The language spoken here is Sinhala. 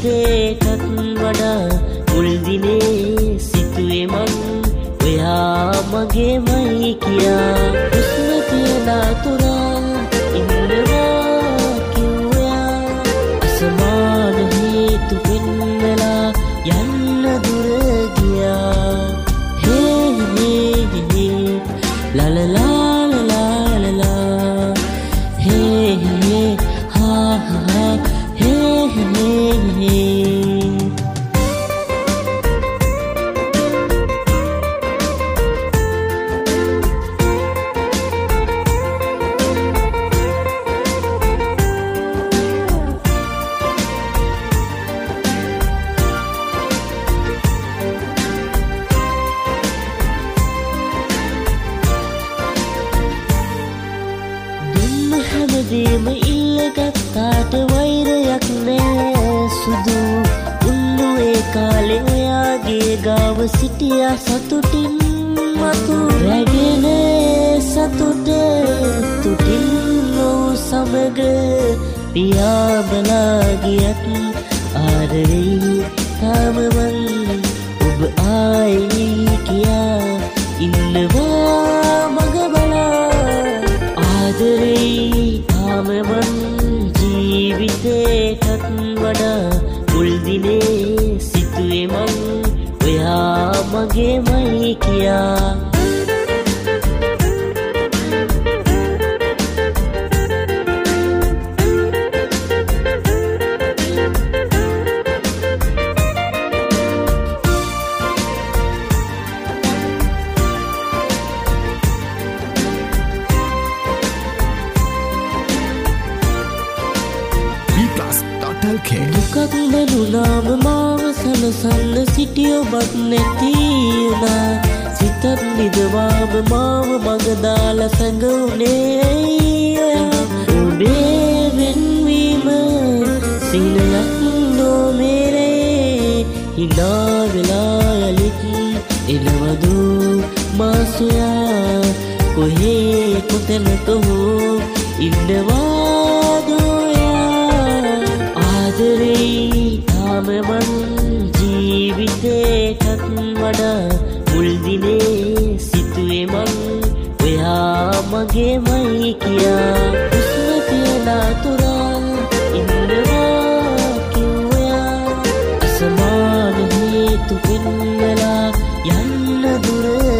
ජීවිතේටත් වඩා මුල් දිනේ සිතුවේ මං ඔයා මගේමයි කියා හුස්ම තියන තුරා ඉන්නවා කිව්වා අසමාන හේතු පෙන්නලා යන්න දුර ගියා හේ හේ හේ ලා ලා ලා ලා ලා හේ හේ හා හා හේ හේ හේ හැමදේම ඉල්ලගත්තාට වෛරයක් නෑ සුදු උන්නු ඒ කාලේ ඔයාගේ ගාව සිටියා සතුටින් මතු රැගෙන සතුට තුටින් නොව සමග පියාඹලා ගියත් ආදරෙයි තාම මං ඔබ ආයි කියා ඉන්නවා මග බලා ආදරෙයි තාම මං ජීවිතේටත් වඩා මුල් දිනේ සිතුවේ මං ඔයා මගේමයි කියා දුකක් බැලුනාම මාව සනසන්න සිටි ඔබත් නැති වුණා සිතත් විදවාම මාව මග දාලා සැඟවුනේ ඔයා ඔබේ වෙන්වීම සිනයක් නොමේරේ හිනා වෙලා යලිත් එනවදු මාසොයා කොහේ කොතැනක හෝ ඉන්නවාදු ආදරෙයි තාම මං ජීවිතේටත් වඩා මුල් දිනේ සිතුවේ මං ඔයා මගේමයි කියා හුස්ම තියන තුරා ඉන්නවා කිව්වා අසමාන හේතු පෙන්නලා යන්න දුර